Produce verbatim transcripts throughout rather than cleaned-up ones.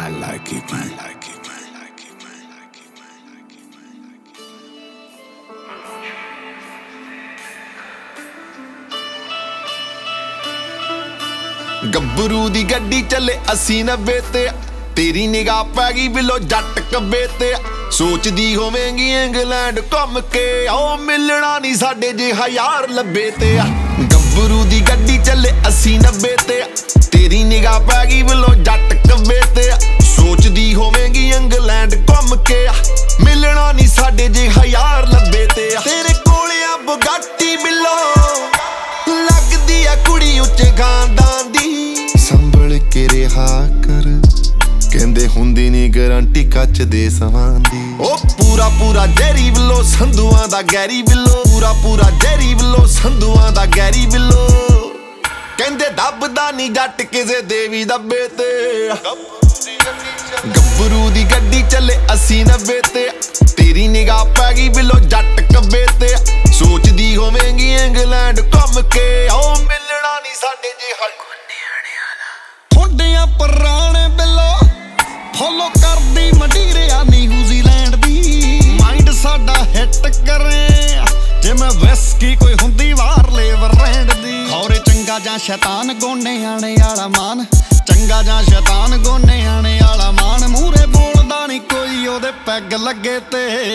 I like it, man. Like it, man. Like it, man. Like it, man. Like it, man. Like it. ਗੱਭਰੂ ਦੀ ਗੱਡੀ ਚੱਲੇ ਅੱਸੀ ਨੱਬੇ ਤੇ, ਤੇਰੀ ਨਿਗਾਹ ਪੈ ਗਈ ਬਿਲੋ ਜੱਟ ਕੱਬੇ ਤੇ। ਸੋਚਦੀ ਹੋਵੇਂਗੀ ਇੰਗਲੈਂਡ ਘੁੰਮ ਕੇ, ਆਓ ਮਿਲਣਾ ਨਹੀਂ ਸਾਡੇ ਜਿਹਾ ਯਾਰ ਲੱਭੇ ਤੇ। ਗੱਭਰੂ ਦੀ ਗੱਡੀ ਚੱਲੇ ਅੱਸੀ ਨੱਬੇ ਤੇ, ਤੇਰੀ ਨਿਗਾਹ ਪੈ ਗਈ ਬਿਲੋ ਜੱਟ ਕੱਬੇ ਤੇ। ਸੋਚਦੀ ਹੋਵੇਂਗੀ ਇੰਗਲੈਂਡ ਘੁੰਮ ਕੇ, ਮਿਲਣਾ ਨਹੀਂ ਸਾਡੇ ਜਿਹਾ ਯਾਰ ਲੱਭੇ ਤੇ। ਤੇਰੇ ਕੋਲ ਆ ਬੁਗਾਟੀ ਬਿਲੋ, ਲੱਗਦੀ ਆ ਕੁੜੀ ਉੱਚੇ ਖਾਨਦਾਨ ਦੀ। ਸੰਭਲ ਕੇ ਰਿਹਾ ਕਰ, ਕਹਿੰਦੇ ਹੁੰਦੀ ਨੀ ਗਰੰਟੀ ਕੱਚ ਦੇ ਸਮਾਨ ਦੀ। ਉਹ ਪੂਰਾ ਪੂਰਾ ਜੈਰੀ ਬਿੱਲੋ, ਸੰਧੂਆਂ ਦਾ ਗੈਰੀ ਬਿੱਲੋ। ਪੂਰਾ ਪੂਰਾ ਜੈਰੀ ਬਿੱਲੋ, ਸੰਧੂਆਂ ਦਾ ਗੈਰੀ ਬਿੱਲੋ। ਕਹਿੰਦੇ ਦੱਬਦਾ ਨੀ ਜੱਟ ਕਿਸੇ ਦੇਵੀ ਦੱਬੇ ਤੇ। ਗੱਭਰੂ ਦੀ ਗੱਡੀ ਚੱਲੇ ਅੱਸੀ ਨੱਬੇ ਤੇ, ਤੇਰੀ ਨਿਗਾਹ ਪੈ ਗਈ ਬਿੱਲੋ ਜੱਟ ਕੱਬੇ ਤੇ। ਸੋਚਦੀ ਹੋਵੇਂਗੀ ਇੰਗਲੈਂਡ ਘੁੰਮ ਕੇ, ਆਓ ਮਿਲਣਾ ਨੀ ਸਾਡੇ ਜਿਹਾ ਠੋਡਿਆਂ ਪੁਰਾਣੇ ਬਿੱਲੋ। ਫੋਲੋ ਕਰਦੀ ਮੰਡੀਰਿਆ ਨਿਊਜ਼ੀਲੈਂਡ ਦੀ। ਮਾਈਂਡ ਸਾਡਾ ਹਿੱਟ ਕਰੇ ਜਿਵੇਂ ਵਿਸਕੀ ਕੋਈ ਹੁੰਦੀ ਬਾਹਰ ਲੇਵਰ ਰੈਂਡ ਦੀ। ਖੌਰੇ ਚੰਗਾ ਜਾਂ ਸ਼ੈਤਾਨ ਗੋਨੇ ਆਣੇ ਵਾਲਾ ਮਾਨ, ਚੰਗਾ ਜਾਂ ਸ਼ੈਤਾਨ ਗੋਨੇ ਆਣੇ ਵਾਲਾ ਮਾਨ। ਮੂਹਰੇ ਬੋਲਦਾ ਨੀ ਕੋਈ ਉਹਦੇ ਪੈਗ ਲੱਗੇ ਤੇ।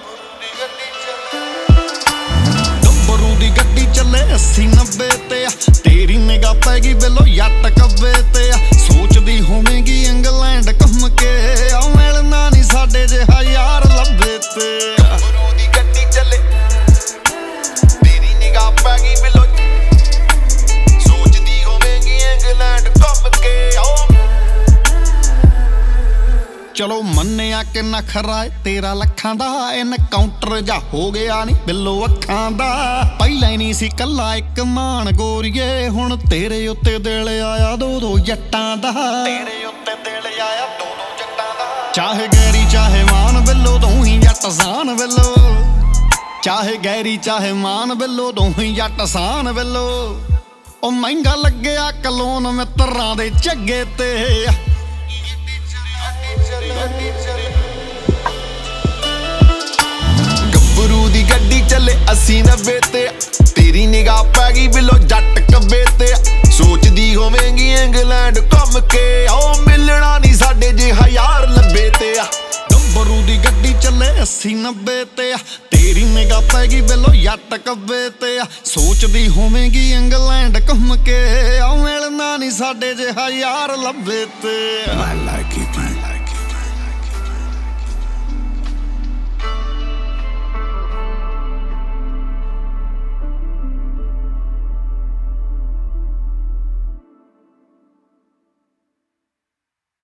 ਗੱਭਰੂ ਦੀ ਗੱਡੀ ਚੱਲੇ ਅੱਸੀ ਨੱਬੇ ਤੇ, ਤੇਰੀ ਨਿਗਾਹ ਪੈ ਗਈ ਬਿੱਲੋ ਜੱਟ ਕੱਬੇ ਤੇ। ਸੋਚਦੀ ਹੋਵੇਂਗੀ ਇੰਗਲੈਂਡ ਘੁੰਮ ਕੇ, ਆਓ ਮਿਲਣਾ ਨੀ ਸਾਡੇ ਜਿਹਾ ਯਾਰ ਲੱਭੇ ਤੇ। ਗੱਭਰੂ ਦੀ ਗੱਡੀ ਚੱਲੇ, ਤੇਰੀ ਨਿਗਾਹ ਪੈ ਗਈ ਬਿੱਲੋ, ਸੋਚਦੀ ਹੋਵੇਂਗੀ ਇੰਗਲੈਂਡ ਘੁੰਮ ਕੇ, ਆਓ। ਚਲੋ ਮੰਨਿਆ ਕਿ ਨਖਰਾ ਏ ਤੇਰਾ ਲੱਖਾਂ ਦਾ, ਐਨਕਾਊਂਟਰ ਜਾ ਹੋ ਗਿਆ ਨੀ ਬਿੱਲੋ ਅੱਖਾਂ ਦਾ। ਪਹਿਲਾਂ ਹੀ ਨਹੀਂ ਸੀ ਕੱਲਾ ਇੱਕ ਮਾਨ ਗੋਰੀਏ, ਹੁਣ ਤੇਰੇ ਉੱਤੇ ਦਿਲ ਆਇਆ ਦੋ ਦੋ ਜੱਟਾਂ ਦਾ। ਤੇਰੇ ਉੱਤੇ ਦਿਲ ਆਇਆ ਦੋ ਦੋ ਜੱਟਾਂ ਦਾ। ਚਾਹੇ ਗੈਰੀ ਚਾਹੇ ਮਾਨ ਬਿੱਲੋ, ਦੋਹੀਂ ਜੱਟ ਸਾਨ ਬਿੱਲੋ। ਚਾਹੇ ਗੈਰੀ ਚਾਹੇ ਮਾਨ ਬਿੱਲੋ, ਦੋਹੀਂ ਜੱਟ ਸਾਨ ਬਿੱਲੋ। ਉਹ ਮਹਿੰਗਾ ਲੱਗਿਆ ਕਲੋਨ ਮਿੱਤਰਾਂ ਦੇ ਝੱਗੇ ਤੇ। ਗੱਭਰੂ ਦੀ ਗੱਡੀ ਚੱਲੇ ਅੱਸੀ ਨੱਬੇ ਤੇ, ਤੇਰੀ ਨਿਗਾਹ ਪੈ ਗਈ ਬਿੱਲੋ ਜੱਟ ਕੱਬੇ ਤੇ। ਸੋਚਦੀ ਹੋਵੇਂਗੀ ਇੰਗਲੈਂਡ ਘੁੰਮ ਕੇ, ਆਓ ਮਿਲਣਾ ਨੀ ਸਾਡੇ ਜਿਹਾ ਯਾਰ ਲੱਭੇ ਤੇ। ਗੱਭਰੂ ਦੀ ਗੱਡੀ ਚੱਲੇ ਅੱਸੀ ਨੱਬੇ ਤੇ, ਤੇਰੀ ਨਿਗਾਹ ਪੈ ਗਈ ਬਿੱਲੋ ਜੱਟ ਕੱਬੇ ਤੇ। ਸੋਚਦੀ ਹੋਵੇਂਗੀ ਇੰਗਲੈਂਡ ਘੁੰਮ ਕੇ, ਆਓ ਮਿਲਣਾ ਨੀ ਸਾਡੇ ਜਿਹਾ ਯਾਰ ਲੱਭੇ ਤੇ। I like it, man.